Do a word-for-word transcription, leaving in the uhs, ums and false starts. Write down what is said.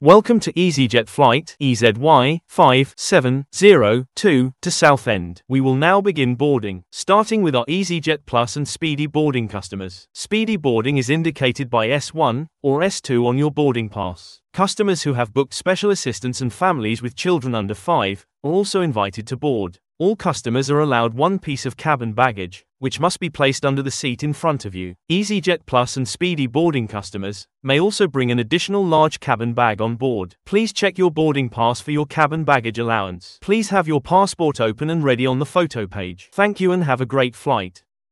Welcome to EasyJet Flight E Z Y five seven zero two to Southend. We will now begin boarding, starting with our EasyJet Plus and Speedy boarding customers. Speedy boarding is indicated by S one or S two on your boarding pass. Customers who have booked special assistance and families with children under five are also invited to board. All customers are allowed one piece of cabin baggage, which must be placed under the seat in front of you. EasyJet Plus and Speedy boarding customers may also bring an additional large cabin bag on board. Please check your boarding pass for your cabin baggage allowance. Please have your passport open and ready on the photo page. Thank you and have a great flight.